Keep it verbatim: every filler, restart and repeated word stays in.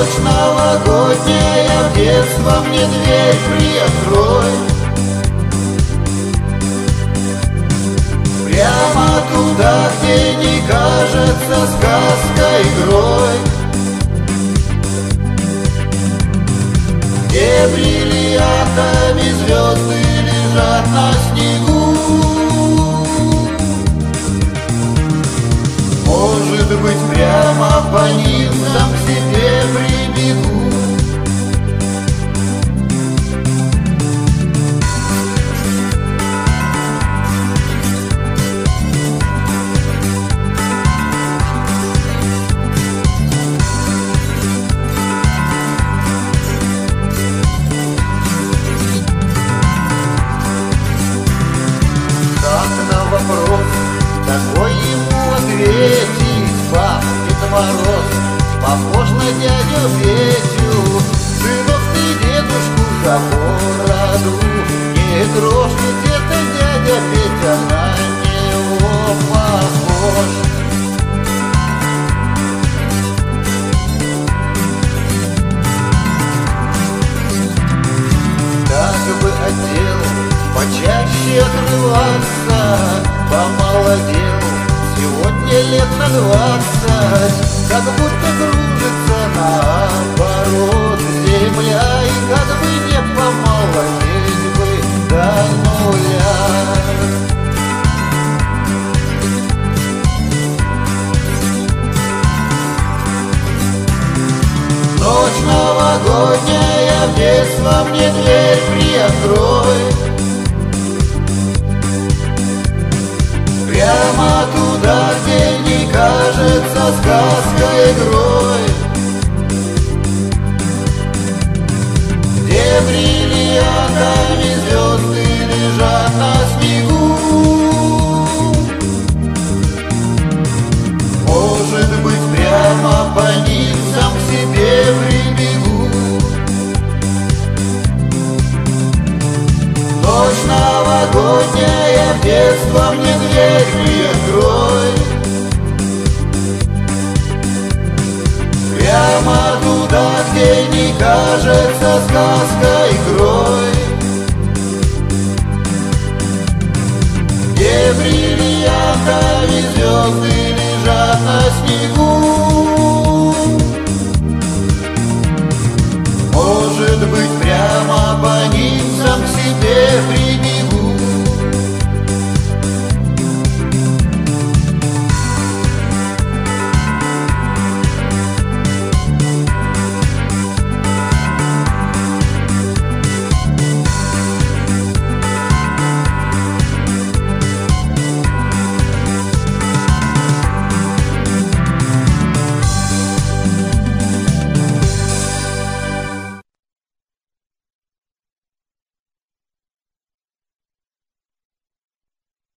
Ночь новогодняя, в детство мне дверь приоткрой. Прямо туда, где не кажется сказка игрой, где бриллиантами звезды лежат на снегу. Может быть, прямо по ним сам к себе прибегу. Вопрос, какой ему ответить? Пап, Дед Мороз похож на дядю Петю. Сынок, ты дедушку за бороду не трожь, ведь это дядя Петя на него похож. Как бы отдел почаще отрываться, помолодел сегодня лет на двадцать, как будто кружится наоборот земля, и как бы не помолодеть бы до нуля. Ночь новогодняя, в детство мне дверь приоткрой. Прямо туда, где не кажется сказка игрой, где бриллиантами звезды лежат на снегу. Может быть, прямо по ним сам к себе прибегу. Ночь новогодняя, в детство мне дверь приоткрой. Прямо туда, где не кажется сказка игрой, где бриллиантами звезды лежат на снегу. Может быть,